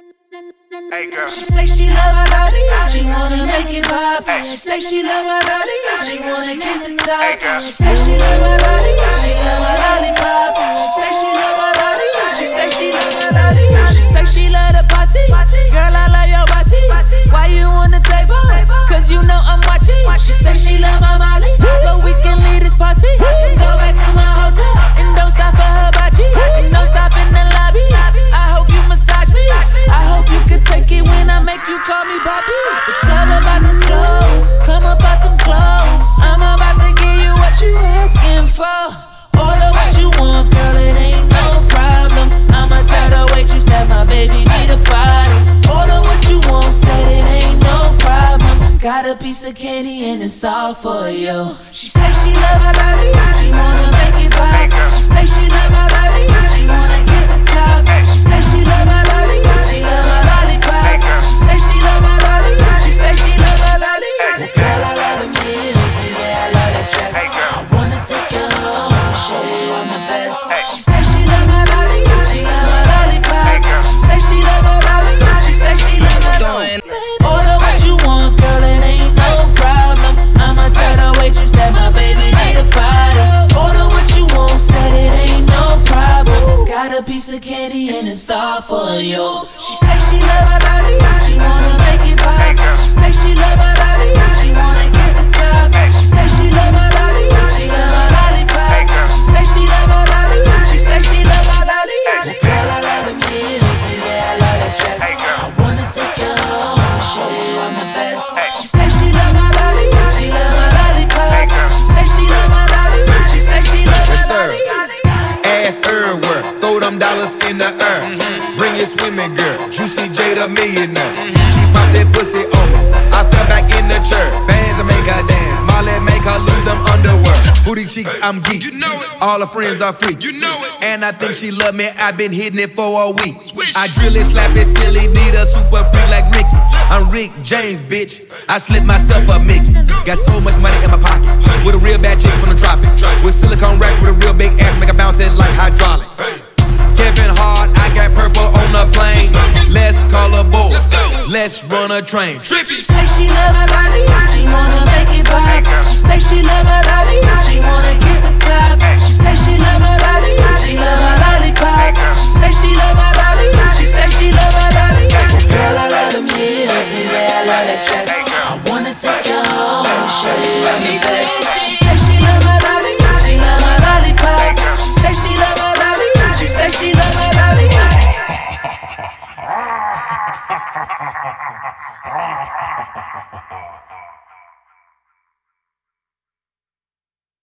Hey girl. She say she love her lolly, she wanna make it pop. She say she love her lolly, she wanna kiss the top. She say she love her lolly, she love her lollipop. She say she love her lolly, she say she love her lolly. She say she love the party, girl I love your body. Why you on the table? Cause you know I'm watching. She say she love my Molly, so we can leave this party and go back to my hotel and don't stop for her body and don't stop in the lobby. I hope you massage me, I hope you could take it when I make you call me Bobby. The club about to close, come about them clothes. I'm about to give you what you asking for. Order what you want, girl, it ain't no problem. I'ma tell the waitress that my baby need a bottle. Order what you want, said it ain't no problem. Got a piece of candy and it's all for you. She say she love her lolly, she wanna make it pop. She say she love her lolly, she wanna kiss the top. She say she love her lolly, she love her lollipop. She say she love her lolly, she say she love her lolly. Girl, I love the music, yeah, I love that dress. I wanna take you home, show you I'm the best. She say she love her lolly, she love her lollipop. She say she love her lolly, she say she love her lolly. Order what you want, girl, it ain't no problem. I'ma tell the waitress that my baby need a bottle. Order what you want, said it ain't no problem. Got a piece of candy and it's all for you. She say she love her lolly, she wanna make it pop. She say she love her lolly, she wanna kiss the top. She say she love her lolly, she love her lollipop. She say she love her lolly, she say she love her lolly. Girl, I love the music, yeah, I love that dress. I wanna take you home, show you I'm the best. She say she love her lolly, she love her lollipop. She say she love her lolly, she say she love her lolly. Ass everywhere, throw them dollars in the air. Bring your swimming girl, Juicy J the millionaire. She pop that pussy on me, I fell back in the chair. Bands and make her dance, Molly make her lose them underwear. Booty cheeks, I'm geek, all her friends are freaks. And I think she love me, I've been hitting it for a week. I drill it, slap it, silly, need a super freak like Ricky. I'm Rick James, bitch, I slip myself up Mickey. Got so much money in my pocket, with a real bad chick from the tropics. With silicone racks, with a real big ass, make her bounce it like hydraulics. Kevin Hart, I got purple on the plane. Let's call a bull, let's run a train. She say she love her lolly, she wanna make it pop. She say she love her lolly, she wanna kiss the top. She say she love her lolly, she love her lollipop. She say she love her lolly, she say she love her lolly. Girl, I love the music, yeah, I love that dress. I wanna take you home and show you I'm the best. She say she love her lolly, she love her lollipop. She say she love her lolly, she say she love her lolly.